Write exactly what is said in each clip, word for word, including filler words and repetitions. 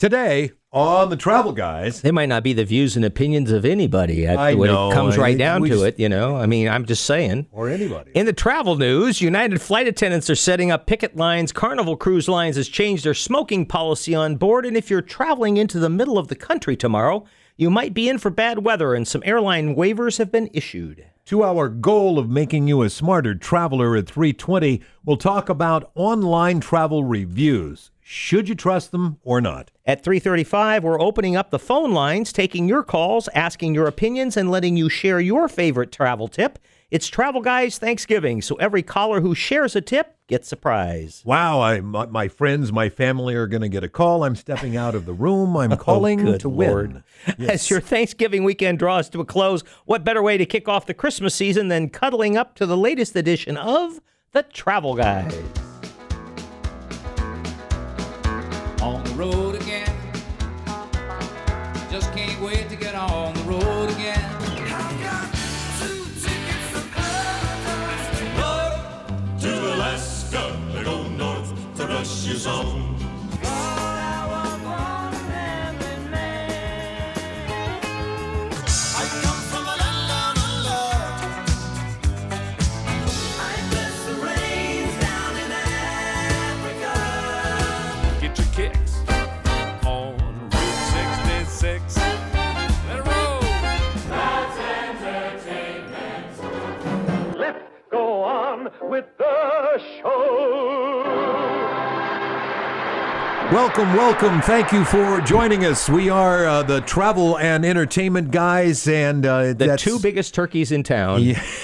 Today on the Travel Guys. They might not be the views and opinions of anybody at, I when know. it comes I right think down we to just- it, you know. I mean, I'm just saying. Or anybody. In the travel news, United flight attendants are setting up picket lines. Carnival Cruise Lines has changed their smoking policy on board. And if you're traveling into the middle of the country tomorrow, you might be in for bad weather, and some airline waivers have been issued. To our goal of making you a smarter traveler at three twenty, we'll talk about online travel reviews. Should you trust them or not? At three thirty-five, we're opening up the phone lines, taking your calls, asking your opinions, and letting you share your favorite travel tip. It's Travel Guys Thanksgiving, so every caller who shares a tip gets a prize. Wow, I, my, my friends, my family are going to get a call. I'm stepping out of the room. I'm calling oh, good to Lord. win. As Yes. your Thanksgiving weekend draws to a close, what better way to kick off the Christmas season than cuddling up to the latest edition of the Travel Guys? On the road again. Just can't wait to get on the road again. I've got two tickets to paradise. To Alaska, they go north to Russia's own. I come from a land down under. I miss the rains down in Africa. Get your kicks on Route sixty-six. Let it roll. Let's go on with the show. Welcome, welcome. Thank you for joining us. We are uh, the Travel and Entertainment Guys, and uh, The that's two biggest turkeys in town.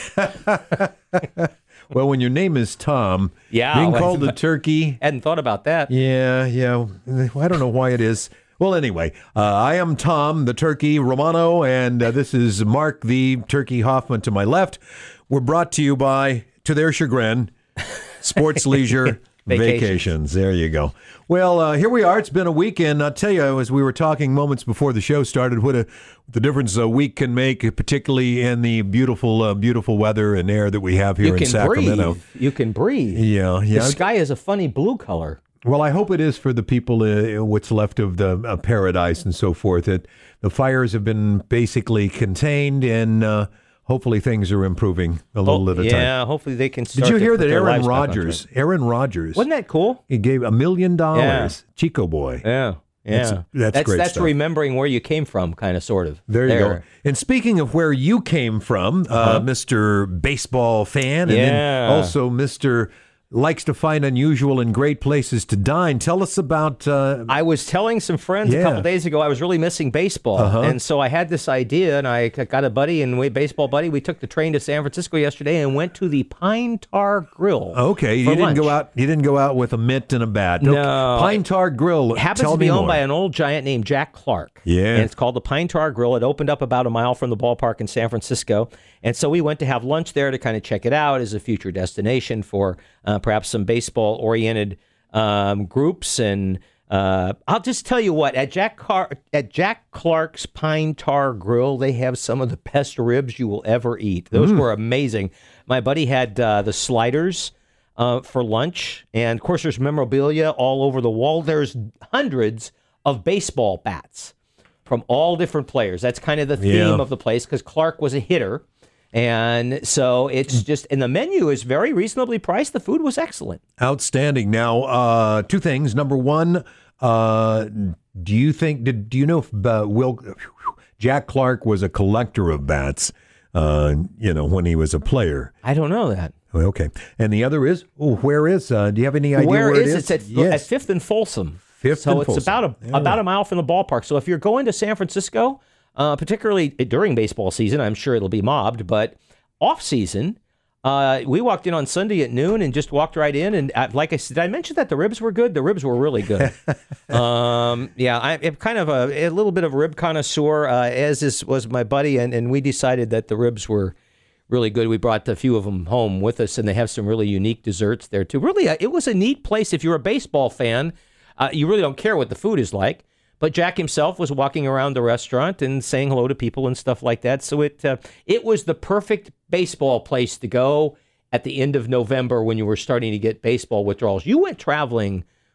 Yeah. Well, when your name is Tom, Yeah, being well, called the turkey. Hadn't thought about that. Yeah, yeah. I don't know why it is. Well, anyway, uh, I am Tom, the turkey Romano, and uh, this is Mark, the turkey Hoffman to my left. We're brought to you by, to their chagrin, Sports Leisure Vacations. Vacations. There you go. Well, uh, here we are. It's been a weekend. I'll tell you, as we were talking moments before the show started, what a the difference a week can make, particularly in the beautiful, uh, beautiful weather and air that we have here You in can Sacramento. breathe. You can breathe. Yeah, yeah. The sky is a funny blue color. Well, I hope it is for the people, uh, what's left of the uh, paradise and so forth. That the fires have been basically contained, and uh, hopefully things are improving a little Oh, at a yeah, time. hopefully they can start Did you to hear put that their Aaron lives back on Rodgers, track. Aaron Rodgers, Wasn't that cool? he gave a million dollars, Chico Boy. Yeah. Yeah. That's- that's that's great that's stuff. remembering where you came from, kind of, sort of. There you go. And speaking of where you came from, uh, Mister Baseball fan, and Yeah. then also Mister likes to find unusual and great places to dine. Tell us about. Uh, I was telling some friends a Yeah. couple days ago I was really missing baseball, Uh-huh. and so I had this idea, and I got a buddy and we baseball buddy. We took the train to San Francisco yesterday and went to the Pine Tar Grill. Okay, you for didn't lunch. go out. You didn't go out with a mitt and a bat. No. Pine Tar Grill. It happens Tell to be me owned more. by an old giant named Jack Clark. Yeah. And it's called the Pine Tar Grill. It opened up about a mile from the ballpark in San Francisco. And so we went to have lunch there to kind of check it out as a future destination for uh, perhaps some baseball-oriented um, groups. And uh, I'll just tell you what, at Jack, Car- at Jack Clark's Pine Tar Grill, they have some of the best ribs you will ever eat. Those were amazing. My buddy had uh, the sliders uh, for lunch. And, of course, there's memorabilia all over the wall. There's hundreds of baseball bats from all different players. That's kind of the theme Yeah. of the place because Clark was a hitter. And so it's just, and the menu is very reasonably priced. The food was excellent. Outstanding. Now, uh, two things. Number one, uh, do you think? Did do you know if uh, Will Jack Clark was a collector of bats? Uh, you know, when he was a player. I don't know that. Well, okay. And the other is, oh, where is? Uh, do you have any idea where, where it is is? it? It's at, Yes. at Fifth and Folsom. Fifth so and it's Folsom. about a Yeah. about a mile from the ballpark. So if you're going to San Francisco, uh, particularly during baseball season, I'm sure it'll be mobbed. But off season, uh, we walked in on Sunday at noon and just walked right in. And uh, like I said, did I mention that the ribs were good? The ribs were really good. um, yeah, I, I'm kind of a, a little bit of a rib connoisseur, uh, as is, was my buddy, and, and we decided that the ribs were really good. We brought a few of them home with us, and they have some really unique desserts there too. Really, uh, it was a neat place. If you're a baseball fan, uh, you really don't care what the food is like. But Jack himself was walking around the restaurant and saying hello to people and stuff like that. So it uh, it was the perfect baseball place to go at the end of November when you were starting to get baseball withdrawals. You went traveling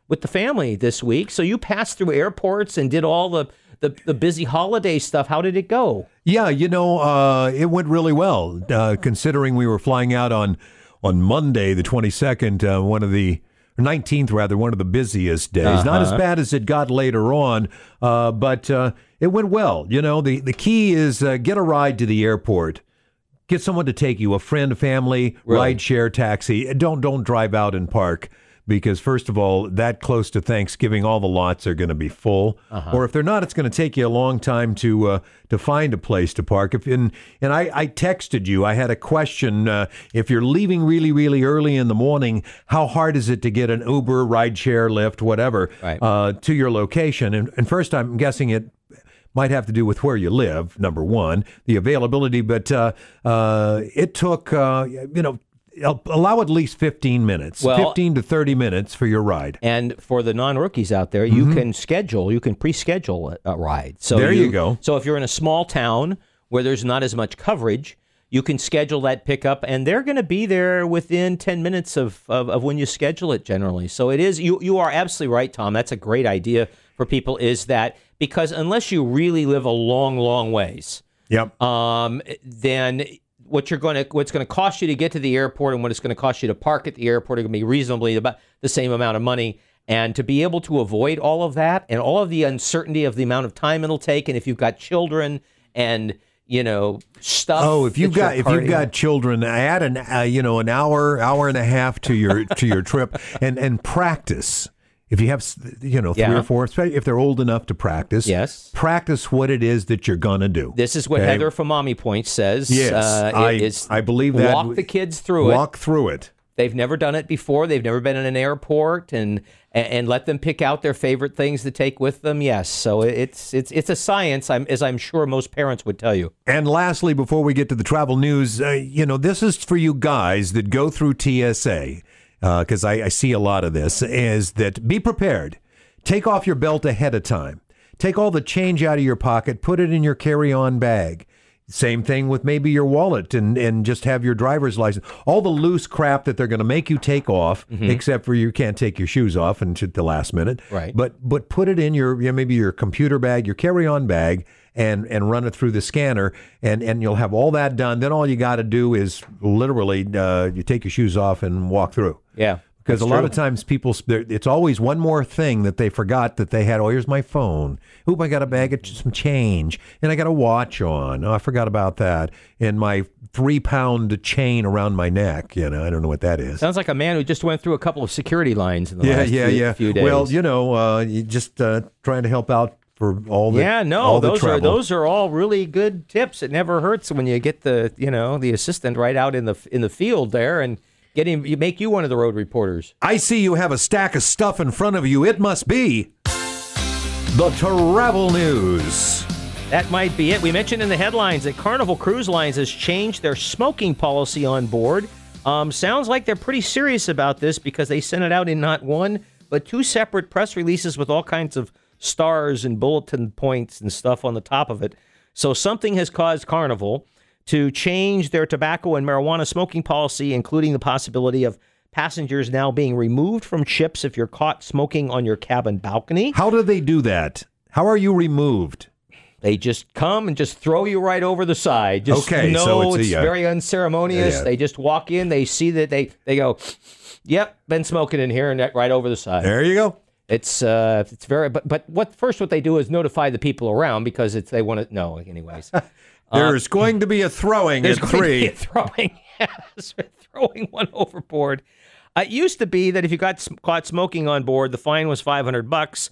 with the family this week. So you passed through airports and did all the, the, the busy holiday stuff. How did it go? Yeah, you know, uh, it went really well, uh, considering we were flying out on on Monday, the twenty-second, uh, one of the nineteenth, rather, one of the busiest days. Uh-huh. Not as bad as it got later on, uh, but uh, it went well. You know, the, the key is uh, get a ride to the airport. Get someone to take you, a friend, family, Really? ride share taxi. Don't don't drive out and park. Because, first of all, that close to Thanksgiving, all the lots are going to be full. Uh-huh. Or if they're not, it's going to take you a long time to uh, to find a place to park. If in, And I, I texted you. I had a question. Uh, if you're leaving really, really early in the morning, how hard is it to get an Uber, rideshare, Lyft, whatever, Right. uh, to your location? And, and first, I'm guessing it might have to do with where you live, number one, the availability. But uh, uh, it took, uh, you know, allow at least fifteen minutes, Well, fifteen to thirty minutes for your ride. And for the non-rookies out there, you can schedule, you can pre-schedule a, a ride. So There you go. So if you're in a small town where there's not as much coverage, you can schedule that pickup, and they're going to be there within ten minutes of, of, of when you schedule it generally. So it is, you, you are absolutely right, Tom. That's a great idea for people, is that because unless you really live a long, long ways, Yep. um, then what you're going to, what's going to cost you to get to the airport and what it's going to cost you to park at the airport are going to be reasonably about the same amount of money. And to be able to avoid all of that and all of the uncertainty of the amount of time it'll take, and if you've got children and you know stuff. Oh, if you've that you're got if you've carting- got children, add an uh, you know an hour, hour and a half to your to your trip, and and practice. If you have, you know, three Yeah. or four, especially if they're old enough to practice, Yes. practice what it is that you're gonna do. This is what Okay? Heather from Mommy Point says. Yes, uh, I- is I believe that- walk the kids through it. Walk through it. They've never done it before. They've never been in an airport, and and, and let them pick out their favorite things to take with them. Yes, so it's it's it's a science, I'm, as I'm sure most parents would tell you. And lastly, before we get to the travel news, uh, you know, this is for you guys that go through T S A, because I, I see a lot of this, is that be prepared. Take off your belt ahead of time. Take all the change out of your pocket, put it in your carry-on bag. Same thing with maybe your wallet and, and just have your driver's license. All the loose crap that they're going to make you take off, except for you can't take your shoes off until the last minute. Right. But but put it in your, you know, maybe your computer bag, your carry-on bag, and and run it through the scanner, and, and you'll have all that done. Then all you got to do is literally uh, you take your shoes off and walk through. Yeah. Because a that's lot true. of times people, it's always one more thing that they forgot that they had. Oh, here's my phone. Oop, I got a bag of some change. And I got a watch on. Oh, I forgot about that. And my three pound chain around my neck. You know, I don't know what that is. Sounds like a man who just went through a couple of security lines in the Yeah, last yeah, few, yeah. few days. Well, you know, uh, you just uh, trying to help out for all the yeah, no, all the those are trouble. those are all really good tips. It never hurts when you get the you know the assistant right out in the in the field there and get him. You make you one of the road reporters. I see you have a stack of stuff in front of you. It must be the travel news. That might be it. We mentioned in the headlines that Carnival Cruise Lines has changed their smoking policy on board. Um, sounds like they're pretty serious about this because they sent it out in not one, but two separate press releases with all kinds of stars and bulletin points and stuff on the top of it. So something has caused Carnival to change their tobacco and marijuana smoking policy, including the possibility of passengers now being removed from ships if you're caught smoking on your cabin balcony. How do they do that? How are you removed? They just come and just throw you right over the side. Just Okay, no, so it's a, it's uh, very unceremonious. yeah. They just walk in, they see that they they go, "Yep, been smoking in here," and that right over the side. There you go. It's uh, it's very. But but what first what they do is notify the people around because it's they want to know. Anyways, There's going to be a throwing there's at going to be three. a throwing, yes, throwing one overboard. Uh, it used to be that if you got s- caught smoking on board, the fine was five hundred bucks.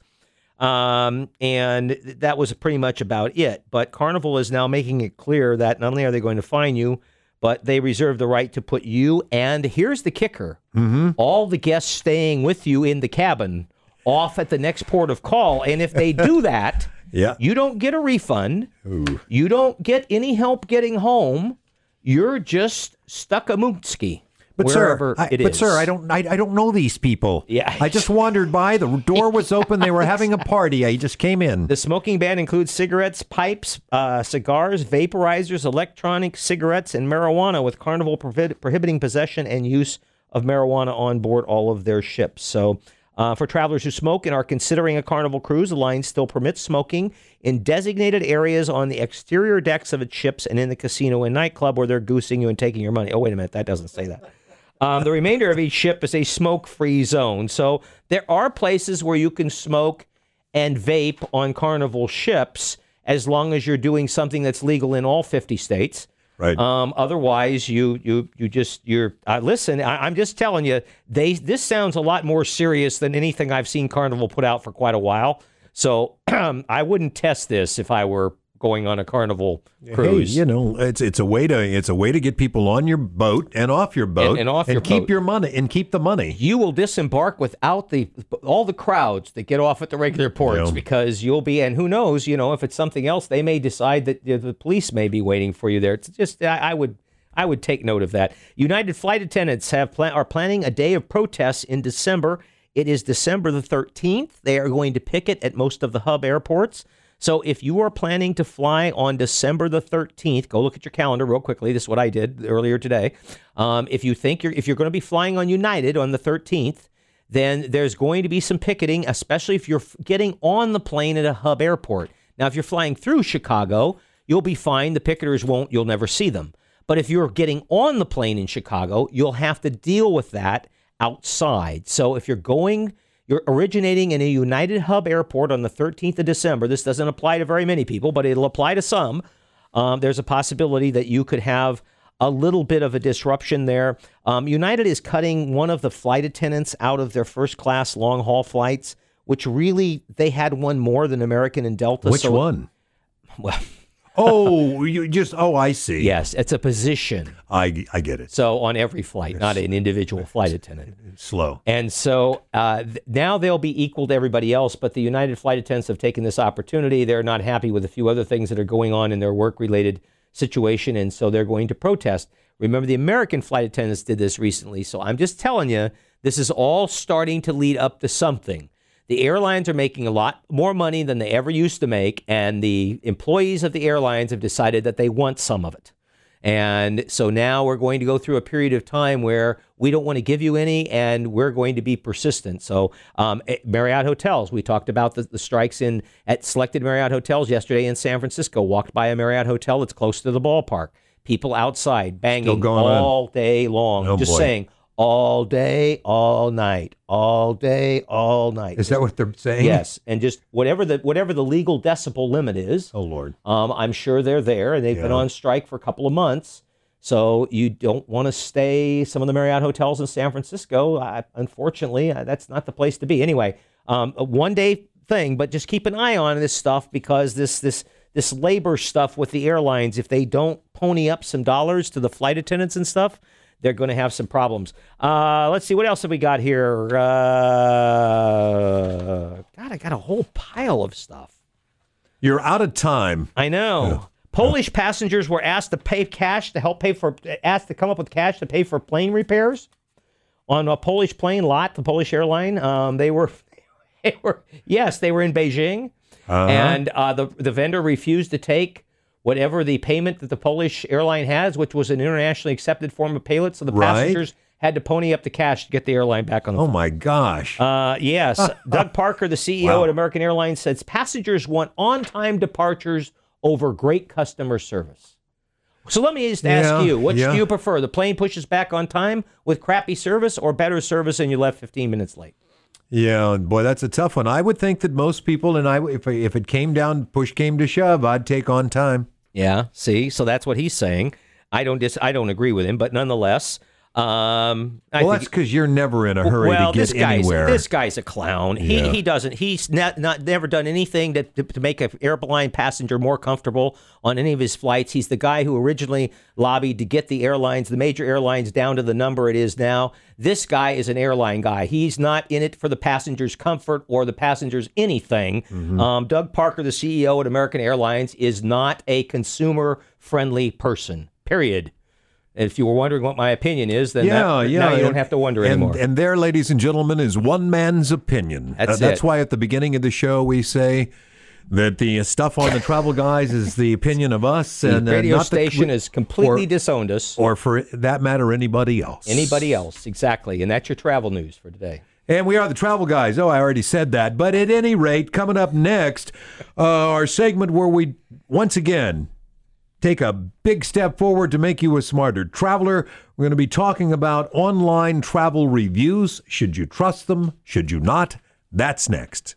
Um, and th- that was pretty much about it. But Carnival is now making it clear that not only are they going to fine you, but they reserve the right to put you, and here's the kicker, Mm-hmm. all the guests staying with you in the cabin off at the next port of call. And if they do that, Yeah. you don't get a refund. You don't get any help getting home. You're just stuck a mootski. But wherever sir, I, it but is. sir, I don't, I, I don't know these people. Yeah. I just wandered by. The door was open. They were having a party. I just came in. The smoking ban includes cigarettes, pipes, uh, cigars, vaporizers, electronic cigarettes, and marijuana, with Carnival prohibit- prohibiting possession and use of marijuana on board all of their ships. So Uh, for travelers who smoke and are considering a Carnival cruise, the line still permits smoking in designated areas on the exterior decks of its ships and in the casino and nightclub where they're goosing you and taking your money. Oh, wait a minute. That doesn't say that. Um, the remainder of each ship is a smoke-free zone. So there are places where you can smoke and vape on Carnival ships as long as you're doing something that's legal in all fifty states. Right. Um, otherwise, you you you just you're uh, listen. I, I'm just telling you, they this sounds a lot more serious than anything I've seen Carnival put out for quite a while. So I wouldn't test this if I were going on a Carnival cruise. Hey, you know, it's it's a way to it's a way to get people on your boat and off your boat And- and off your keep boat. your money and keep the money. You will disembark without the all the crowds that get off at the regular ports Yeah. because you'll be, and who knows, you know, if it's something else, they may decide that you know, the police may be waiting for you there. It's just, I, I would, I would take note of that. United flight attendants have plan, are planning a day of protests in December. It is December the thirteenth. They are going to picket at most of the hub airports. So if you are planning to fly on December the thirteenth, go look at your calendar real quickly. This is what I did earlier today. Um, if you think you're if you're going to be flying on United on the thirteenth, then there's going to be some picketing, especially if you're f- getting on the plane at a hub airport. Now, if you're flying through Chicago, you'll be fine. The picketers won't. You'll never see them. But if you're getting on the plane in Chicago, you'll have to deal with that outside. So if you're going You're originating in a United Hub airport on the thirteenth of December. This doesn't apply to very many people, but it'll apply to some. Um, there's a possibility that you could have a little bit of a disruption there. Um, United is cutting one of the flight attendants out of their first class long haul flights, which really they had one more than American and Delta. Which so, one? Well, Oh, you just oh, I see. yes, it's a position. I I get it. So on every flight, not an individual flight attendant. Slow. And so uh, th- now they'll be equal to everybody else, but the United flight attendants have taken this opportunity. They're not happy with a few other things that are going on in their work-related situation, and so they're going to protest. Remember, the American flight attendants did this recently, so I'm just telling you, this is all starting to lead up to something. The airlines are making a lot more money than they ever used to make, and the employees of the airlines have decided that they want some of it. And so now we're going to go through a period of time where we don't want to give you any, and we're going to be persistent. So um, Marriott hotels, we talked about the, the strikes in at selected Marriott hotels yesterday in San Francisco. Walked by a Marriott hotel that's close to the ballpark. People outside banging going on. all day long. Oh, just boy. saying all day, all night, all day, all night. Is that what they're saying? Yes, and just whatever the whatever the legal decibel limit is. Oh Lord. Um, I'm sure they're there, and they've been Yeah. on strike for a couple of months. So you don't want to stay some of the Marriott hotels in San Francisco. I, unfortunately, uh, that's not the place to be. Anyway, um, a one-day thing, but just keep an eye on this stuff because this this this labor stuff with the airlines, if they don't pony up some dollars to the flight attendants and stuff, they're going to have some problems. Uh, let's see, what else have we got here? Uh, God, I got a whole pile of stuff. You're out of time. I know. Polish passengers were asked to pay cash to help pay for, asked to come up with cash to pay for plane repairs on a Polish plane, Lot, the Polish airline. Um, they were, they were, yes, they were in Beijing, Uh-huh. and uh, the the vendor refused to take whatever the payment that the Polish airline has, which was an internationally accepted form of payment. So the Right. passengers had to pony up the cash to get the airline back on the Oh my gosh. uh, yes. Doug Parker, the C E O Wow. at American Airlines, says passengers want on-time departures over great customer service. So let me just ask Yeah, you, which yeah. do you prefer? The plane pushes back on time with crappy service or better service and you left fifteen minutes late? Yeah, boy, that's a tough one. I would think that most people, and I, if if it came down, push came to shove, I'd take on time. Yeah, see? So that's what he's saying. I don't dis- I don't agree with him, but nonetheless, um, I Well, think that's because you're never in a hurry well, to get this guy's anywhere. this guy's a clown. He Yeah. he doesn't. He's not, not never done anything to, to to make an airline passenger more comfortable on any of his flights. He's the guy who originally lobbied to get the airlines, the major airlines, down to the number it is now. This guy is an airline guy. He's not in it for the passengers' comfort or the passengers' anything. Mm-hmm. Um, Doug Parker, the C E O at American Airlines, is not a consumer-friendly person. Period. If you were wondering what my opinion is, then yeah, that, yeah. now you don't and- have to wonder and, anymore. And there, ladies and gentlemen, is one man's opinion. That's that's it. why at the beginning of the show we say that the stuff on the Travel Guys is the opinion of us, the and uh, radio not the- station has completely or- disowned us. or for that matter, anybody else. Anybody else, exactly. And that's your travel news for today. And we are the Travel Guys. Oh, I already said that. But at any rate, coming up next, uh, our segment where we, once again, take a big step forward to make you a smarter traveler. We're going to be talking about online travel reviews. Should you trust them? Should you not? That's next.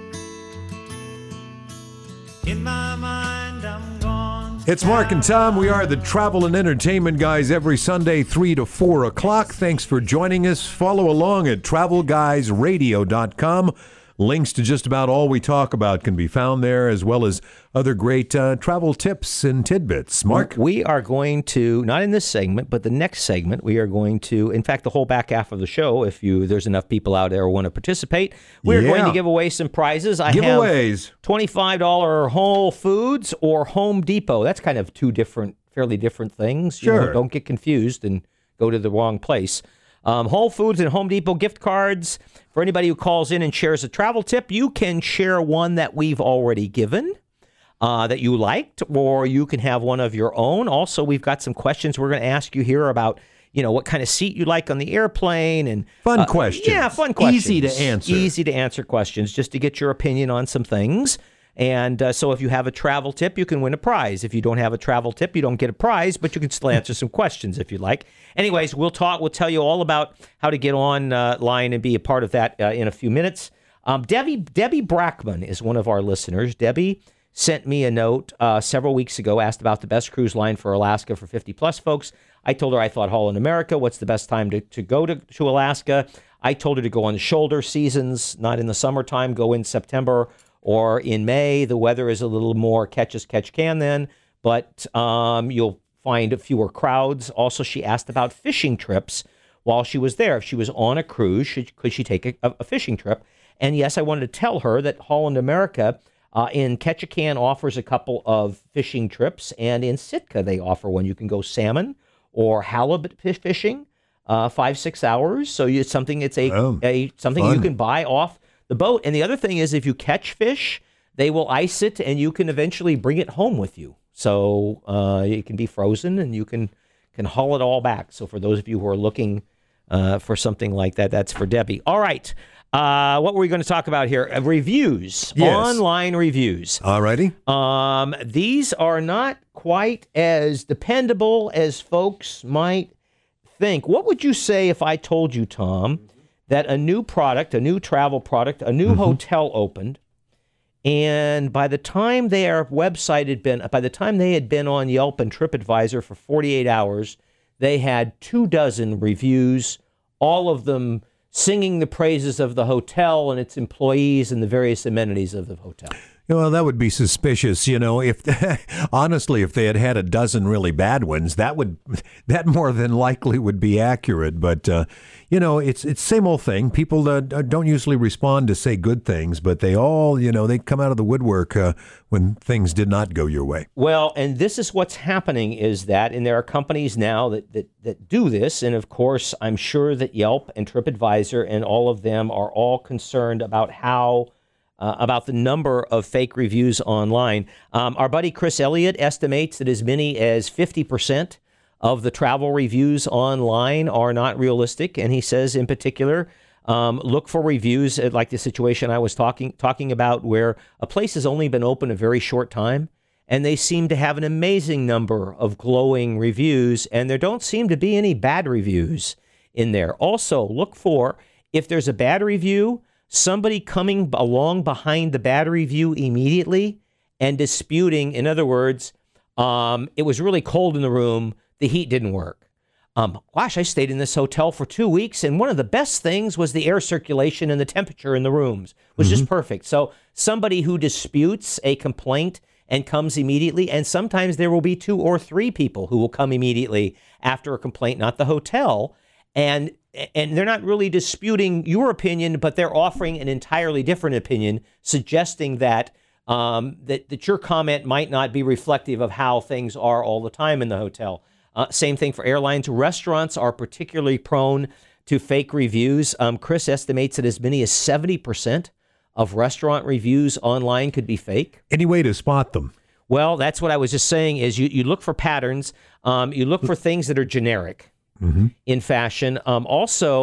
In my mind, I'm gone. It's Mark and Tom. We are the Travel and Entertainment Guys every Sunday, three to four o'clock. Thanks for joining us. Follow along at travel guys radio dot com. Links to just about all we talk about can be found there, as well as other great uh, travel tips and tidbits. Mark? We are going to, not in this segment, but the next segment, we are going to, in fact, the whole back half of the show, if you there's enough people out there who want to participate, we're Yeah. going to give away some prizes. I Giveaways. have twenty-five dollars Whole Foods or Home Depot. That's kind of two different, fairly different things. You know, Sure. don't get confused and go to the wrong place. Um, Whole Foods and Home Depot gift cards. For anybody who calls in and shares a travel tip, you can share one that we've already given uh, that you liked, or you can have one of your own. Also, we've got some questions we're going to ask you here about, you know, what kind of seat you like on the airplane and Fun uh, questions. Yeah, fun questions. Easy to answer. Easy to answer questions, just to get your opinion on some things. And uh, so if you have a travel tip, you can win a prize. If you don't have a travel tip, you don't get a prize, but you can still answer some questions if you like. Anyways, we'll talk. We'll tell you all about how to get online and be a part of that uh, in a few minutes. Um, Debbie Debbie Brackman is one of our listeners. Debbie sent me a note uh, several weeks ago, asked about the best cruise line for Alaska for fifty plus folks. I told her I thought Holland America. What's the best time to, to go to, to Alaska? I told her to go on the shoulder seasons, not in the summertime. Go in September or in May. The weather is a little more catch as catch can then, but um, you'll find fewer crowds. Also, she asked about fishing trips while she was there. If she was on a cruise, should, could she take a, a fishing trip? And yes, I wanted to tell her that Holland America uh, in Ketchikan offers a couple of fishing trips, and in Sitka they offer one. You can go salmon or halibut fish fishing, uh, five six hours. So it's something. It's a, Oh, a something fun. you can buy off the boat. And the other thing is, if you catch fish, they will ice it, and you can eventually bring it home with you. So uh, it can be frozen, and you can can haul it all back. So for those of you who are looking uh, for something like that, that's for Debbie. All right. Uh, what were we going to talk about here? Uh, reviews, Yes. online reviews. All righty. Um, these are not quite as dependable as folks might think. What would you say if I told you, Tom, that a new product, a new travel product, a new hotel opened, and by the time their website had been, by the time they had been on Yelp and TripAdvisor for forty-eight hours, they had two dozen reviews, all of them singing the praises of the hotel and its employees and the various amenities of the hotel. Well, that would be suspicious, you know. If honestly, if they had had a dozen really bad ones, that would that more than likely would be accurate. But uh, you know, it's it's same old thing. People uh, don't usually respond to say good things, but they all, you know, they come out of the woodwork uh, when things did not go your way. Well, and this is what's happening is that, and there are companies now that, that, that do this, and of course, I'm sure that Yelp and TripAdvisor and all of them are all concerned about how Uh, about the number of fake reviews online. Um, our buddy Chris Elliott estimates that as many as fifty percent of the travel reviews online are not realistic. And he says in particular, um, look for reviews uh, like the situation I was talking talking about, where a place has only been open a very short time, and they seem to have an amazing number of glowing reviews, and there don't seem to be any bad reviews in there. Also, look for, if there's a bad review, somebody coming along behind the bad review immediately and disputing. In other words, um, it was really cold in the room. The heat didn't work. Um, gosh, I stayed in this hotel for two weeks, and one of the best things was the air circulation and the temperature in the rooms was just perfect. So somebody who disputes a complaint and comes immediately, and sometimes there will be two or three people who will come immediately after a complaint, not the hotel, and and they're not really disputing your opinion, but they're offering an entirely different opinion, suggesting that um, that, that your comment might not be reflective of how things are all the time in the hotel. Uh, same thing for airlines. Restaurants are particularly prone to fake reviews. Um, Chris estimates that as many as seventy percent of restaurant reviews online could be fake. Any way to spot them? Well, that's what I was just saying is you, you look for patterns. Um, you look for things that are generic. Mm-hmm. In fashion. Um, also,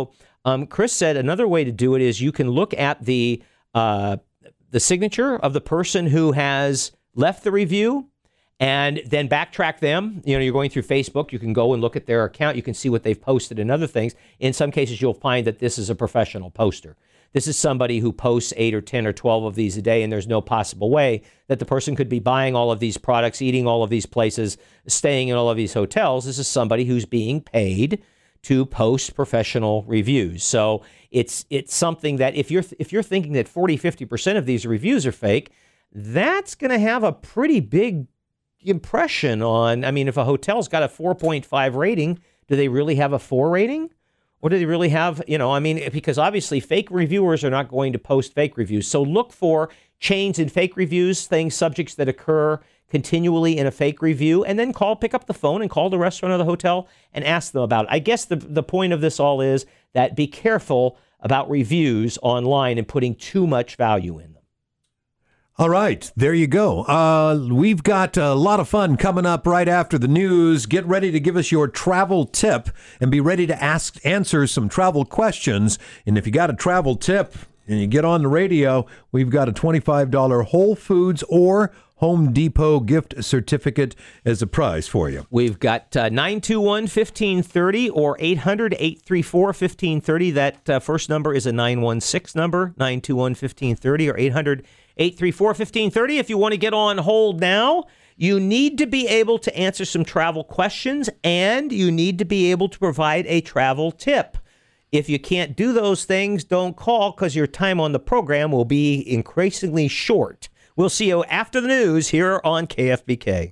Um, Chris said another way to do it is you can look at the uh, the signature of the person who has left the review and then backtrack them. You know, you're going through Facebook. You can go and look at their account. You can see what they've posted and other things. In some cases, you'll find that this is a professional poster. This is somebody who posts eight or ten or twelve of these a day, and there's no possible way that the person could be buying all of these products, eating all of these places, staying in all of these hotels. This is somebody who's being paid to post professional reviews. So it's it's something that if you're if you're thinking that forty, fifty percent of these reviews are fake, that's going to have a pretty big impression on, I mean, if a hotel's got a four point five rating, do they really have a four rating? Or do they really have, you know, I mean, because obviously fake reviewers are not going to post fake reviews. So look for chains in fake reviews, things, subjects that occur continually in a fake review, and then call, pick up the phone and call the restaurant or the hotel and ask them about it. I guess the, the point of this all is that be careful about reviews online and putting too much value in them. All right, there you go. Uh, we've got a lot of fun coming up right after the news. Get ready to give us your travel tip and be ready to ask, answer some travel questions. And if you got a travel tip and you get on the radio, we've got a twenty-five dollars Whole Foods or Home Depot gift certificate as a prize for you. We've got uh, nine two one, one five three zero or eight hundred, eight three four, one five three zero. That uh, first number is a nine one six number, nine two one, one five three zero or eight hundred, eight three four, one five three zero. If you want to get on hold now, you need to be able to answer some travel questions and you need to be able to provide a travel tip. If you can't do those things, don't call because your time on the program will be increasingly short. We'll see you after the news here on K F B K.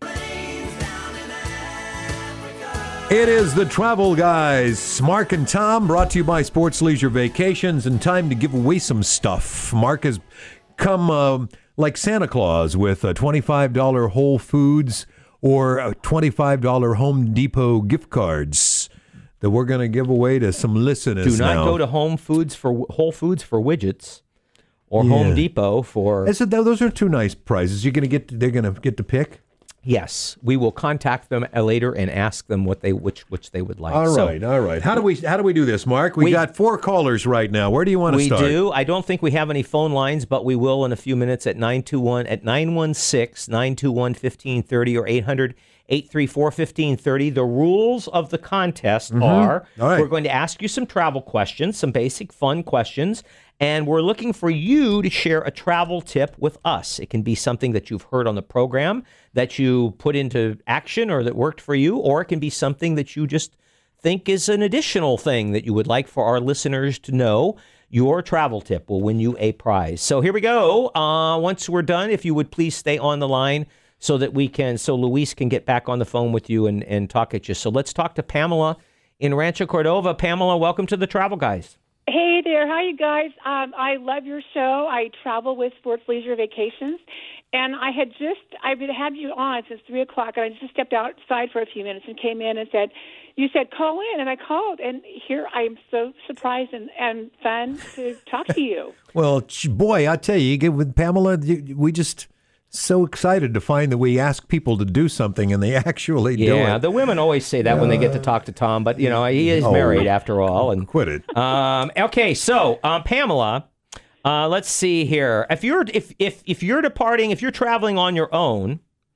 It is the Travel Guys, Mark and Tom, brought to you by Sports Leisure Vacations, and time to give away some stuff. Mark has come uh, like Santa Claus with a twenty-five dollars Whole Foods or twenty-five dollars Home Depot gift cards that we're going to give away to some listeners. Do not now. go to Home Foods for Whole Foods for widgets. Or Yeah. Home Depot for... I said, those are two nice prizes. You're going to get, they're going to get to pick. Yes, we will contact them later and ask them what they which which they would like. All So, right, all right. How do we how do we do this, Mark? We, We- got four callers right now. Where do you want to we start? do. I don't think we have any phone lines, but we will in a few minutes at nine two one at nine one six, nine two one, one five three zero or eight hundred, eight three four, one five three zero. The rules of the contest are All right. we're going to ask you some travel questions, some basic fun questions, and we're looking for you to share a travel tip with us. It can be something that you've heard on the program that you put into action or that worked for you, or it can be something that you just think is an additional thing that you would like for our listeners to know. Your travel tip will win you a prize. So here we go. Uh, once we're done, if you would please stay on the line so that we can, so Luis can get back on the phone with you and, and talk at you. So let's talk to Pamela in Rancho Cordova. Pamela, welcome to the Travel Guys. Hey there, how you guys? Um, I love your show. I travel with Sports Leisure Vacations, and I had just I've been had you on since three o'clock, and I just stepped outside for a few minutes and came in and said, you said call in, and I called, and here I am so surprised and, and fun to talk to you. Well, ch- boy, I tell you, you get with Pamela, you- we just so excited to find that we ask people to do something and they actually do Yeah, it. the women always say that when they get to talk to Tom, but, you know, he is Oh. married after all. And Quit it. Um, okay, so um, Pamela, uh, let's see here. If you're if if if you're departing, if you're traveling on your own,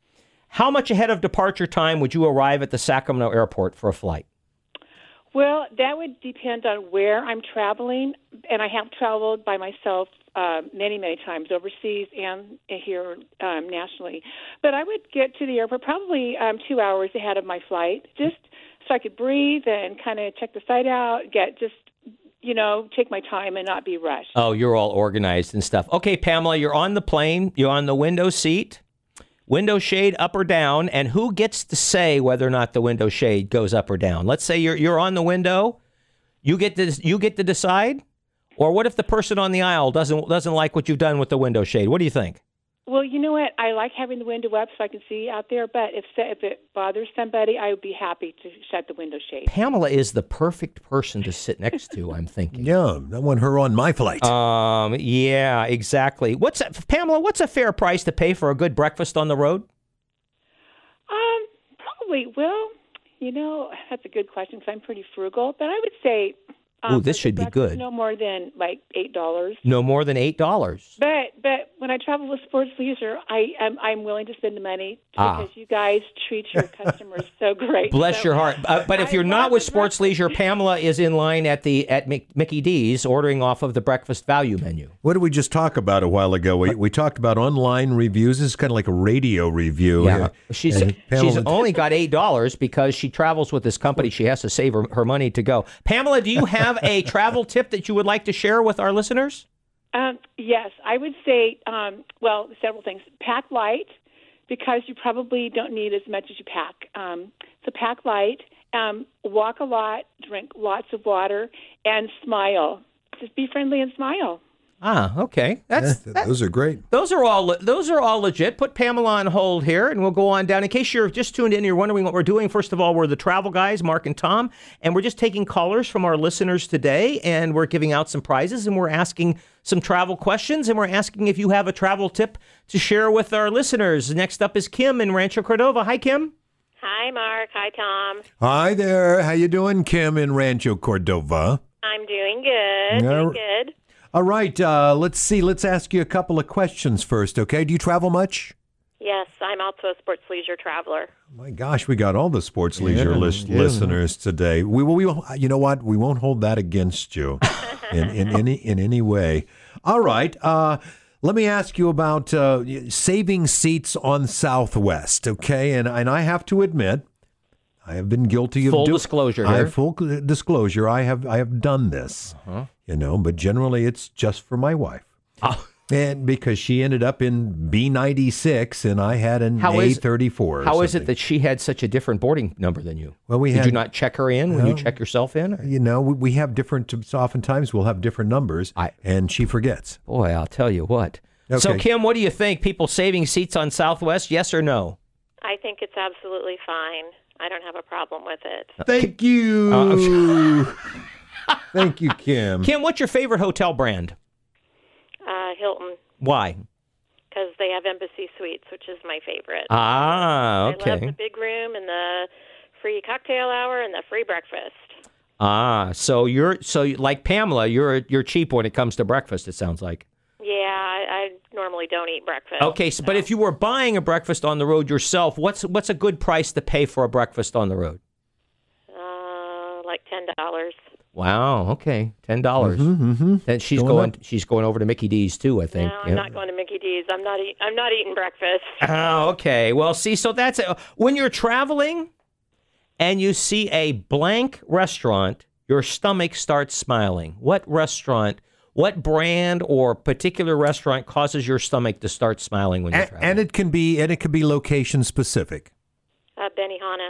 how much ahead of departure time would you arrive at the Sacramento airport for a flight? Well, that would depend on where I'm traveling, and I have traveled by myself uh, many, many times overseas and here um, nationally. But I would get to the airport probably um, two hours ahead of my flight, just so I could breathe and kind of check the site out, get just, you know, take my time and not be rushed. Oh, you're all organized and stuff. Okay, Pamela, you're on the plane. You're on the window seat. Window shade up or down, and who gets to say whether or not the window shade goes up or down? Let's say you're you're on the window, you get to you get to decide, or what if the person on the aisle doesn't doesn't like what you've done with the window shade? What do you think? Well, you know what? I like having the window up so I can see out there, but if if it bothers somebody, I would be happy to shut the window shade. Pamela is the perfect person to sit next to, I'm thinking. Yeah, I want her on my flight. Um, yeah, exactly. What's a, Pamela, what's a fair price to pay for a good breakfast on the road? Um, probably. Well, you know, that's a good question because I'm pretty frugal, but I would say Um, Ooh, this for should be breakfast, good. No more than like eight dollars. No more than eight dollars. But but when I travel with Sports Leisure, I am I'm willing to spend the money Ah. because you guys treat your customers so great. Bless So your heart. Uh, but if I you're not love with the Sports breakfast. Leisure, Pamela is in line at the at Mick- Mickey D's ordering off of the breakfast value menu. What did we just talk about a while ago? We, we talked about online reviews. This is kind of like a radio review. Yeah, here. she's And Pamela- she's only got eight dollars because she travels with this company. She has to save her, her money to go. Pamela, do you have a travel tip that you would like to share with our listeners? Um, yes, I would say, um, well, several things. Pack light, because you probably don't need as much as you pack. Um, so pack light, um, walk a lot, drink lots of water, and smile. Just be friendly and smile. Ah, okay. That's Yeah, that- those are great. those are all those are all legit. Put Pamela on hold here, and we'll go on down. In case you're just tuned in, you're wondering what we're doing. First of all, we're the travel guys, Mark and Tom, and we're just taking callers from our listeners today, and we're giving out some prizes, and we're asking some travel questions, and we're asking if you have a travel tip to share with our listeners. Next up is Kim in Rancho Cordova. Hi, Kim. Hi, Mark. Hi, Tom. Hi there. How you doing, Kim in Rancho Cordova? I'm doing good. All Doing right. good. All right. Uh, let's see. Let's ask you a couple of questions first, okay? Do you travel much? Yes, I'm also a sports leisure traveler. My gosh, we got all the sports leisure Yeah, lis- yeah. listeners today. We will. We will. You know what? We won't hold that against you in, in any in any way. All right. Uh, let me ask you about uh, saving seats on Southwest. Okay, and and I have to admit, I have been guilty of Full do- disclosure I here. have full disclosure. I have I have done this. Uh-huh. You know, but generally it's just for my wife. Oh. And because she ended up in B ninety-six and I had an How A is- thirty-four. or How is it something. that she had such a different boarding number than you? Well, we Did had you not check her in when you No. check yourself in? or- You know, we, we have different, oftentimes we'll have different numbers, I- and she forgets. Boy, I'll tell you what. So, Okay. Kim, what do you think? People saving seats on Southwest, yes or no? I think it's absolutely fine. I don't have a problem with it. Thank you. Thank you, Kim. Kim, what's your favorite hotel brand? Uh, Hilton, Why? because they have Embassy Suites, which is my favorite. Ah, I love the okay. big room and the free cocktail hour and the free breakfast. Ah, so you're so like Pamela, you're you're cheap when it comes to breakfast. It sounds like. Yeah, I, I normally don't eat breakfast. Okay, so, but if you were buying a breakfast on the road yourself, what's what's a good price to pay for a breakfast on the road? Uh, like ten dollars. Wow. Okay, ten dollars. Mm-hmm. Then she's Going going. up. She's going over to Mickey D's too. I think. No, I'm Yeah. not going to Mickey D's. I'm not. Eat, I'm not eating breakfast. Oh, okay. Well, see, so that's it. When you're traveling and you see a blank restaurant, your stomach starts smiling. What restaurant, what brand or particular restaurant causes your stomach to start smiling when you're And, traveling? and it can be and it can be location specific. Uh, Benihana.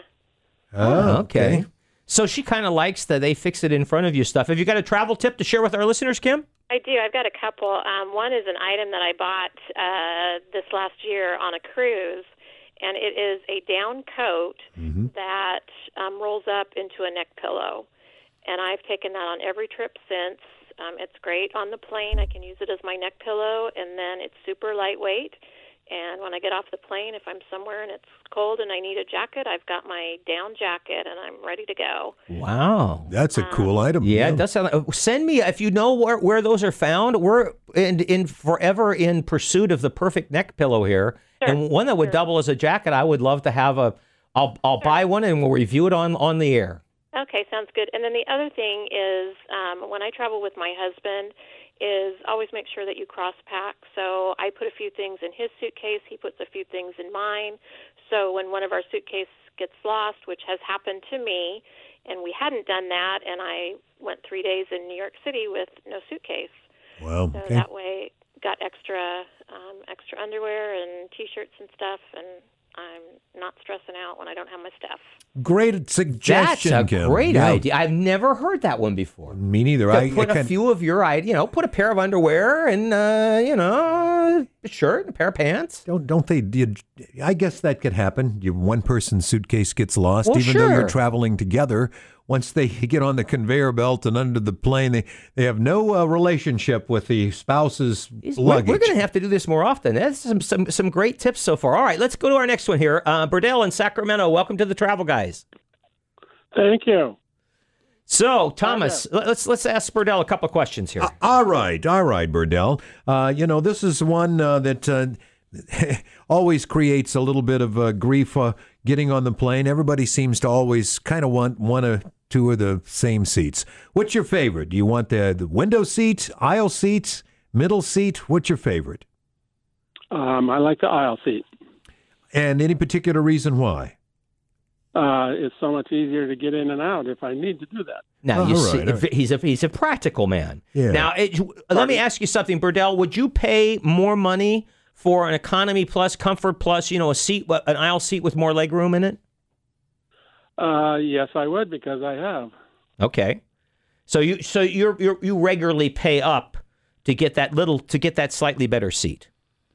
Oh, okay. So she kind of likes that they fix it in front of you stuff. Have you got a travel tip to share with our listeners, Kim? I do. I've got a couple. Um, one is an item that I bought uh, this last year on a cruise, and it is a down coat that um, rolls up into a neck pillow. And I've taken that on every trip since. Um, it's great on the plane. I can use it as my neck pillow, and then it's super lightweight. And when I get off the plane, if I'm somewhere and it's cold and I need a jacket, I've got my down jacket and I'm ready to go. Wow. That's a cool item. Yeah, it does sound like, send me if you know where, where those are found. We're in, in forever in pursuit of the perfect neck pillow here, Sure, and one that would sure. double as a jacket. I would love to have a. I'll I'll buy one and we'll review it on on the air. Okay, sounds good. And then the other thing is um, when I travel with my husband is always make sure that you cross-pack. So I put a few things in his suitcase. He puts a few things in mine. So when one of our suitcases gets lost, which has happened to me, and we hadn't done that, and I went three days in New York City with no suitcase. Well, So okay. that way got extra um, extra underwear and T-shirts and stuff, and I'm not stressing out when I don't have my stuff. Great That's suggestion, a Kim. great Yeah. idea. I've never heard that one before. Me neither. To I, put I a can- few of your, ide- you know, put a pair of underwear and uh, you know, a shirt, a pair of pants. Don't don't they? do you- I guess that could happen. You, one person's suitcase gets lost, Well, even though sure. you're traveling together. Once they get on the conveyor belt and under the plane, they, they have no uh, relationship with the spouse's We're, luggage. we're going to have to do this more often. That's some, some some great tips so far. All right, let's go to our next one here. Uh, Burdell in Sacramento. Welcome to the Travel Guys. Thank you. So, Thomas, let's let's ask Burdell a couple of questions here. Uh, all right, all right, Burdell. Uh, you know, this is one uh, that uh, always creates a little bit of uh, grief uh, getting on the plane. Everybody seems to always kind of want one or two of the same seats. What's your favorite? Do you want the, the window seat, aisle seat, middle seat? What's your favorite? Um, I like the aisle seat. And any particular reason why? Uh, it's so much easier to get in and out if I need to do that. Now, Oh, you all see, right, all right. he's a he's a practical man. Yeah. Now, it, let me ask you something, Burdell. Would you pay more money for an economy plus, comfort plus, you know, a seat, an aisle seat with more leg room in it? Uh, yes, I would because I have. Okay. So you so you you you regularly pay up to get that little to get that slightly better seat.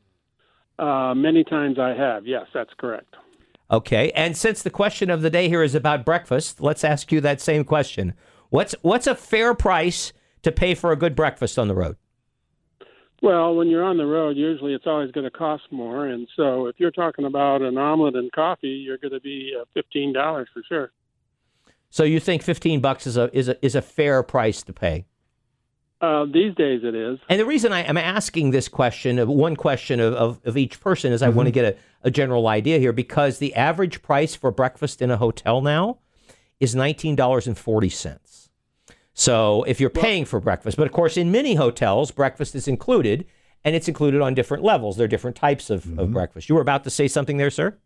Uh, many times I have. Yes, that's correct. Okay. And since the question of the day here is about breakfast, let's ask you that same question. What's what's a fair price to pay for a good breakfast on the road? Well, when you're on the road, usually it's always going to cost more. And so if you're talking about an omelet and coffee, you're going to be uh, fifteen dollars for sure. So you think fifteen bucks is a is a is a fair price to pay? Uh, these days it is. And the reason I am asking this question, of one question of, of, of each person, is I want to get a, a general idea here, because the average price for breakfast in a hotel now is nineteen dollars and forty cents. So if you're paying for breakfast, but of course in many hotels, breakfast is included, and it's included on different levels. There are different types of, Mm-hmm. of breakfast. You were about to say something there, sir?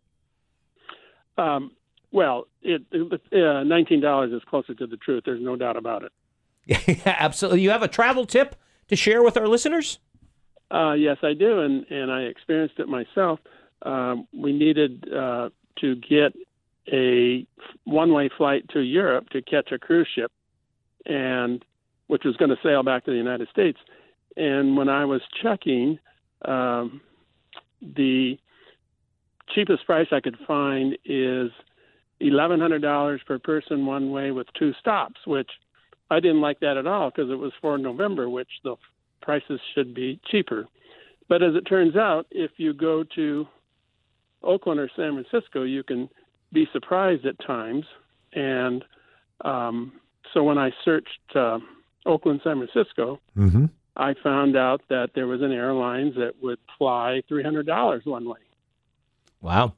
Um, well, it, it, uh, nineteen dollars is closer to the truth. There's no doubt about it. Yeah, absolutely. You have a travel tip to share with our listeners? Uh, yes, I do, and, and I experienced it myself. Um, we needed uh, to get a one-way flight to Europe to catch a cruise ship, and which was going to sail back to the United States. And when I was checking, um, the cheapest price I could find is eleven hundred dollars per person one way with two stops, which I didn't like that at all because it was for November, which the prices should be cheaper. But as it turns out, if you go to Oakland or San Francisco, you can be surprised at times. And um, so when I searched uh, Oakland, San Francisco, Mm-hmm. I found out that there was an airlines that would fly three hundred dollars one way. Wow.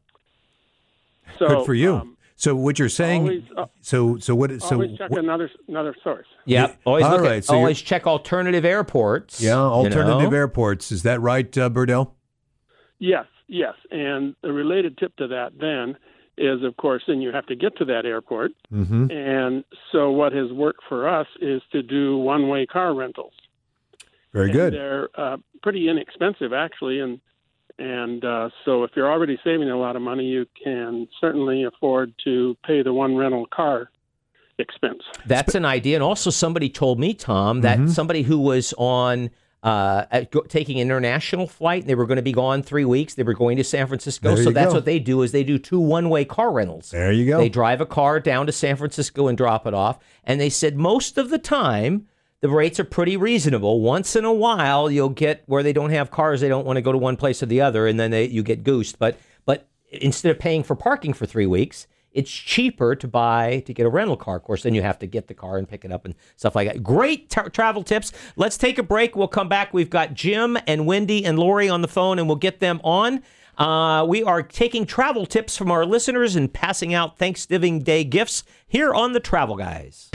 So, Good for you. Um, so what you're saying? always, uh, so so what? So always check what- another another source. Yeah. Yeah. Always All look right, at, so you're- always check alternative airports. yeah, you alternative know? airports. Is that right, uh, Burdell? Yes, yes. And the related tip to that then is, of course, then you have to get to that airport. Mm-hmm. And so what has worked for us is to do one-way car rentals. Very And good. they're uh, pretty inexpensive, actually. And and uh, so if you're already saving a lot of money, you can certainly afford to pay the one rental car expense. That's an idea. And also somebody told me, Tom, that Mm-hmm. somebody who was on uh, at, go, taking an international flight, and they were going to be gone three weeks. They were going to San Francisco. There So you that's go. what they do is they do two one-way car rentals. There you go. They drive a car down to San Francisco and drop it off. And they said most of the time, the rates are pretty reasonable. Once in a while, you'll get where they don't have cars. They don't want to go to one place or the other, and then they, you get goosed. But but instead of paying for parking for three weeks, it's cheaper to buy, to get a rental car. Of course, then you have to get the car and pick it up and stuff like that. Great tra- travel tips. Let's take a break. We'll come back. We've got Jim and Wendy and Lori on the phone, and we'll get them on. Uh, we are taking travel tips from our listeners and passing out Thanksgiving Day gifts here on the Travel Guys.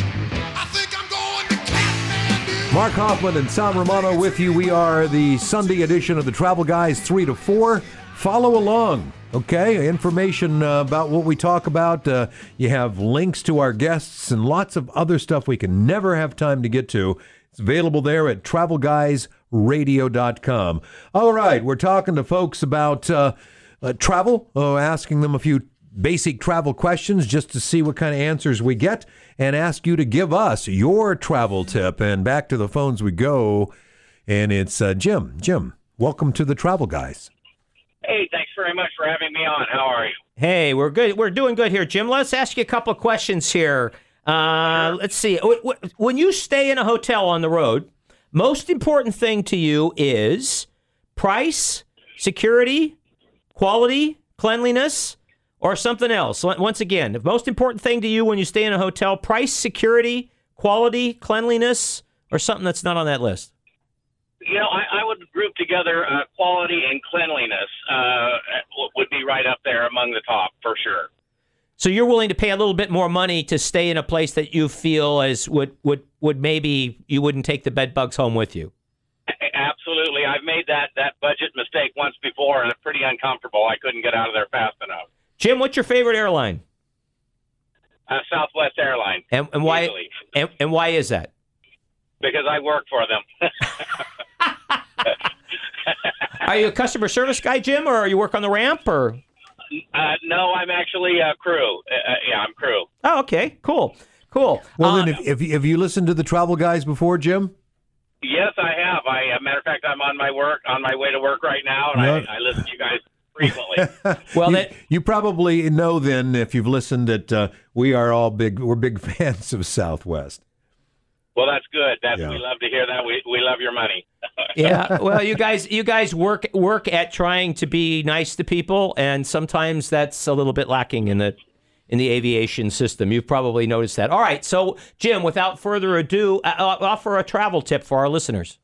I think I'm going to Kathmandu. Mark Hoffman and Sam Romano with you. We are the Sunday edition of the Travel Guys, three to four. Follow along, okay? Information uh, about what we talk about. Uh, you have links to our guests and lots of other stuff we can never have time to get to. It's available there at travel guys radio dot com. All right, we're talking to folks about uh, uh, travel, uh, asking them a few basic travel questions just to see what kind of answers we get, and ask you to give us your travel tip. And back to the phones we go, and it's uh, Jim. Jim, welcome to the Travel Guys. Hey, thanks very much for having me on. How are you? Hey, we're good. We're doing good here, Jim. Let's ask you a couple of questions here. Uh, Sure. Let's see. W- w- When you stay in a hotel on the road, most important thing to you is price, security, quality, cleanliness, or something else? Once again, the most important thing to you when you stay in a hotel, price, security, quality, cleanliness, or something that's not on that list? You know, I, I would group together uh, quality and cleanliness uh, would be right up there among the top for sure. So you're willing to pay a little bit more money to stay in a place that you feel as would would, would maybe you wouldn't take the bed bugs home with you? Absolutely. I've made that, that budget mistake once before, and it's pretty uncomfortable. I couldn't get out of there fast enough. Jim, what's your favorite airline? Uh, Southwest Airlines. And, and why? Easily. And, and why is that? Because I work for them. Are you a customer service guy, Jim, or are you work on the ramp, or? Uh, no, I'm actually a crew. Uh, yeah, I'm crew. Oh, okay, cool, cool. Well, Uh, then, if, if have you listened to the Travel Guys before, Jim? Yes, I have. I, a matter of fact, I'm on my work on my way to work right now, and No. I, I listen to you guys frequently. well, you, that, you probably know then, if you've listened, that uh, we are all big. We're big fans of Southwest. Well, that's good. That's Yeah. we love to hear that. We we love your money. yeah. Well, you guys, you guys work work at trying to be nice to people, and sometimes that's a little bit lacking in the in the aviation system. You've probably noticed that. All right, so Jim, without further ado, uh, offer a travel tip for our listeners.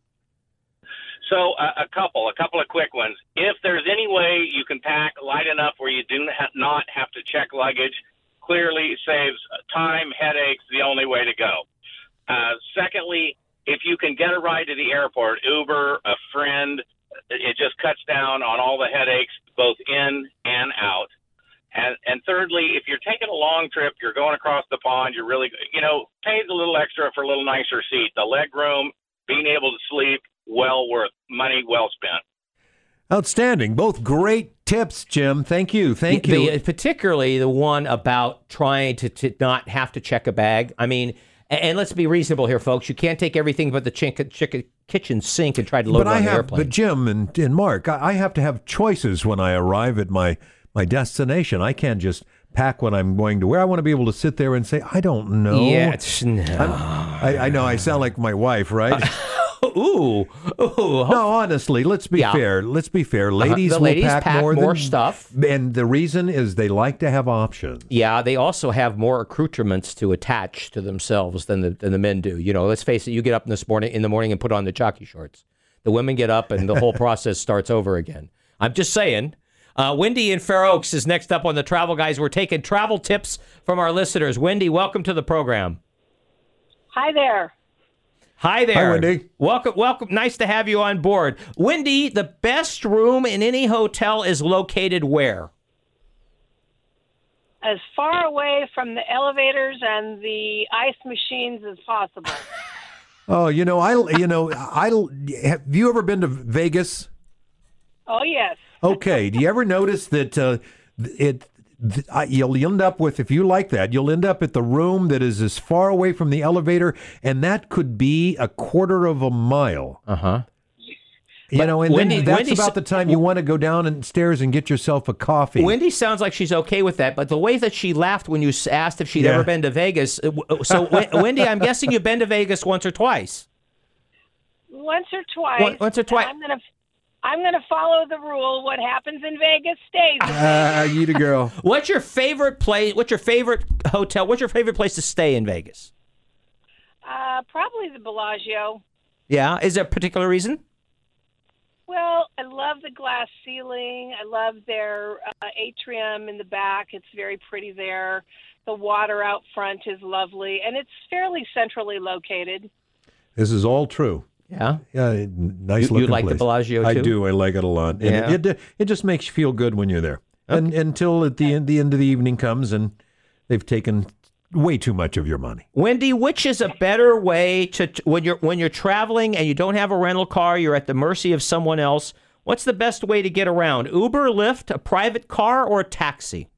So uh, a couple, a couple of quick ones. If there's any way you can pack light enough where you do ha- not have to check luggage, clearly saves time, headaches. The only way to go. Uh, secondly, if you can get a ride to the airport, Uber, a friend, it just cuts down on all the headaches, both in and out. And, and thirdly, if you're taking a long trip, you're going across the pond, you're really, you know, pay a little extra for a little nicer seat. The leg room, being able to sleep, well worth money, well spent. Outstanding. Both great tips, Jim. Thank you. Thank The- you. the- particularly the one about trying to, to not have to check a bag. I mean, and, and let's be reasonable here, folks. You can't take everything but the chink, chick, kitchen sink and try to load but it on I the have, airplane. but Jim and, and Mark, I, I have to have choices when I arrive at my my destination. I can't just pack what I'm going to wear. I want to be able to sit there and say, I don't know. Yeah, it's, no. I, I know I sound like my wife, right? Ooh, ooh. No, honestly, let's be Yeah. fair. Let's be fair. Ladies the will ladies pack, pack more, more than, stuff. and the reason is they like to have options. Yeah, they also have more accoutrements to attach to themselves than the than the men do. You know, let's face it. You get up in this morning in the morning and put on the jockey shorts. The women get up and the whole process starts over again. I'm just saying. Uh, Wendy in Fair Oaks is next up on the Travel Guys. We're taking travel tips from our listeners. Wendy, welcome to the program. Hi there. Hi there. Hi, Wendy. Welcome, welcome. Nice to have you on board. Wendy, the best room in any hotel is located where? As far away from the elevators and the ice machines as possible. Oh, you know, I, you know, I. Have you ever been to Vegas? Oh, yes. Okay. Do you ever notice that uh, it? Th- I- you'll end up with, if you like that, you'll end up at the room that is as far away from the elevator, and that could be a quarter of a mile. Uh huh. You But know, and Wendy- then that's Wendy about s- the time you want to go downstairs and get yourself a coffee. Wendy sounds like she's okay with that, but the way that she laughed when you s- asked if she'd Yeah. ever been to Vegas. uh, w- So, Wen- Wendy, I'm guessing you've been to Vegas once or twice. Once or twice. One- once or twice. I'm gonna, I'm gonna follow the rule. What happens in Vegas stays. In Ah, you the girl. What's your favorite place? What's your favorite hotel? What's your favorite place to stay in Vegas? uh, probably the Bellagio. Yeah, is there a particular reason? Well, I love the glass ceiling. I love their uh, atrium in the back. It's very pretty there. The water out front is lovely, and it's fairly centrally located. This is all true. Yeah. Yeah, nice You- you looking like the place. Bellagio, I too? do. I like it a lot. And Yeah. it, it it just makes you feel good when you're there. And until at the end the end of the evening comes and they've taken way too much of your money. Wendy, which is a better way to when you're when you're traveling and you don't have a rental car, you're at the mercy of someone else. What's the best way to get around? Uber, Lyft, a private car, or a taxi?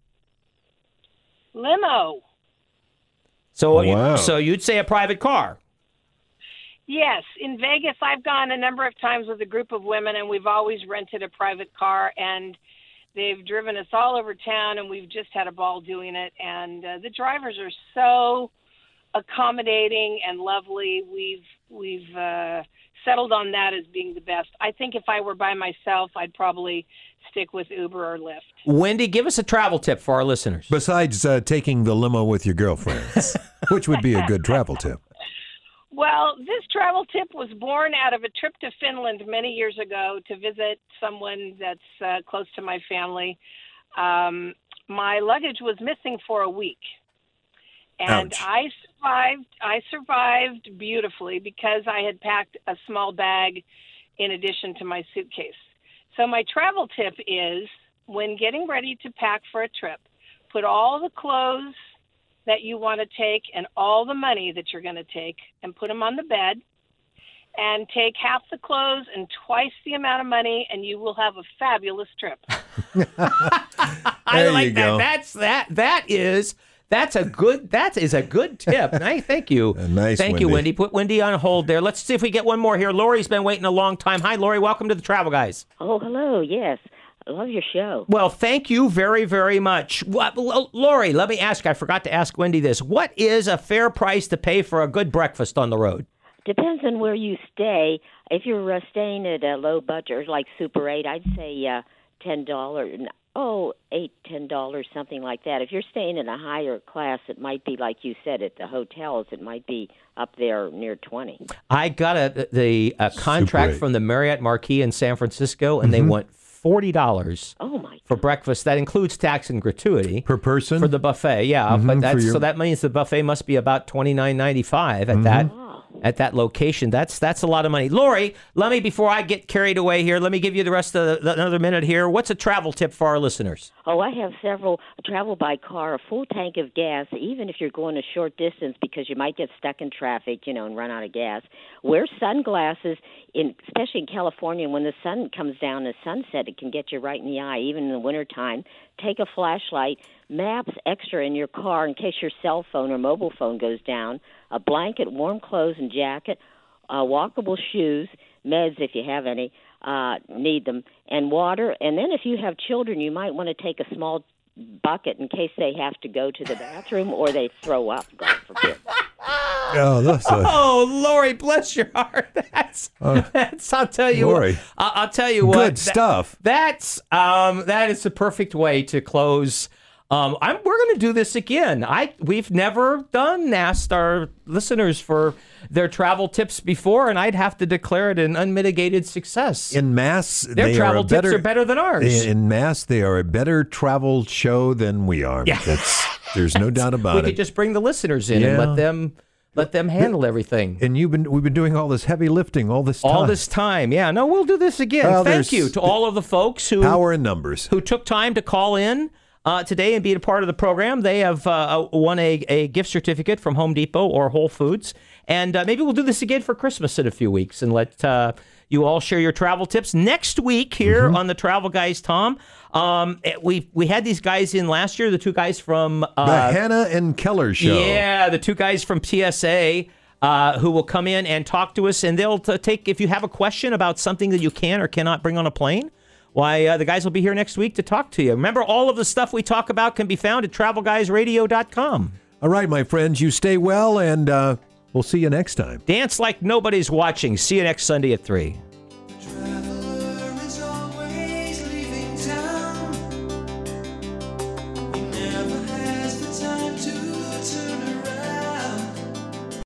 Limo. So, Wow. so you'd say a private car. Yes, in Vegas, I've gone a number of times with a group of women, and we've always rented a private car, and they've driven us all over town, and we've just had a ball doing it. And uh, the drivers are so accommodating and lovely. We've we've uh, settled on that as being the best. I think if I were by myself, I'd probably stick with Uber or Lyft. Wendy, give us a travel tip for our listeners. Besides uh, taking the limo with your girlfriends, which would be a good travel tip. Well, this travel tip was born out of a trip to Finland many years ago to visit someone that's uh, close to my family. Um, my luggage was missing for a week. And Ouch. I survived. I survived beautifully because I had packed a small bag in addition to my suitcase. So my travel tip is, when getting ready to pack for a trip, put all the clothes that you want to take and all the money that you're going to take and put them on the bed, and take half the clothes and twice the amount of money, and you will have a fabulous trip. I There like you that. go. That's that. That is. That's a good. That is a good tip. Nice, thank you. Nice, thank you, Wendy. Wendy. Put Wendy on hold there. Let's see if we get one more here. Lori's been waiting a long time. Hi, Lori. Welcome to the Travel Guys. Oh, hello. Yes. I love your show. Well, thank you very, very much. What, L- Lori, let me ask. I forgot to ask Wendy this. What is a fair price to pay for a good breakfast on the road? Depends on where you stay. If you're uh, staying at a low budget, like Super eight, I'd say uh, ten dollars. Oh, eight, ten dollars, something like that. If you're staying in a higher class, it might be, like you said, at the hotels, it might be up there near twenty. I got a the a contract eight. from the Marriott Marquis in San Francisco, and they want forty dollars Oh my! for breakfast. That includes tax and gratuity Per person? for the buffet. Yeah, Mhm, but for that's your- so that means the buffet must be about twenty nine ninety five at that. At that location, that's that's a lot of money. Lori, let me before I get carried away here, let me give you the rest of the, another minute here. What's a travel tip for our listeners? Oh, I have several. Travel by car, a full tank of gas, even if you're going a short distance because you might get stuck in traffic, you know, and run out of gas. Wear sunglasses, in, especially in California. When the sun comes down at sunset, it can get you right in the eye, even in the wintertime. Take a flashlight, maps extra in your car in case your cell phone or mobile phone goes down, a blanket, warm clothes and jacket, uh, walkable shoes, meds if you have any, uh, need them, and water. And then if you have children, you might want to take a small bucket in case they have to go to the bathroom or they throw up, God forbid. Oh, that's a, Oh, Lori, bless your heart. That's that's. I'll tell you. Lori. What, I- I'll tell you what. Good that- stuff. That's um. That is the perfect way to close. Um. I'm. We're going to do this again. I. We've never done asked our listeners for their travel tips before, and I'd have to declare it an unmitigated success. in mass, Their they travel are a tips better, are better than ours. In mass, they are a better travel show than we are. Yeah. That's, there's no doubt we about it. could just bring the listeners in and Yeah. let them let them handle everything. And you've been we've been doing all this heavy lifting all this time. All this time. Yeah, no, we'll do this again. Well, Thank there's you to all of the folks who power in numbers. who took time to call in uh, today and be a part of the program. They have uh, won a, a gift certificate from Home Depot or Whole Foods. And uh, maybe we'll do this again for Christmas in a few weeks and let uh, you all share your travel tips. Next week here Mm-hmm. on the Travel Guys, Tom, um, we we had these guys in last year, the two guys from... Uh, The Hannah and Keller Show. Yeah, the two guys from T S A uh, who will come in and talk to us, and they'll t- take, if you have a question about something that you can or cannot bring on a plane, why, uh, the guys will be here next week to talk to you. Remember, all of the stuff we talk about can be found at travel guys radio dot com. All right, my friends, you stay well, and uh, we'll see you next time. Dance like nobody's watching. See you next Sunday at three.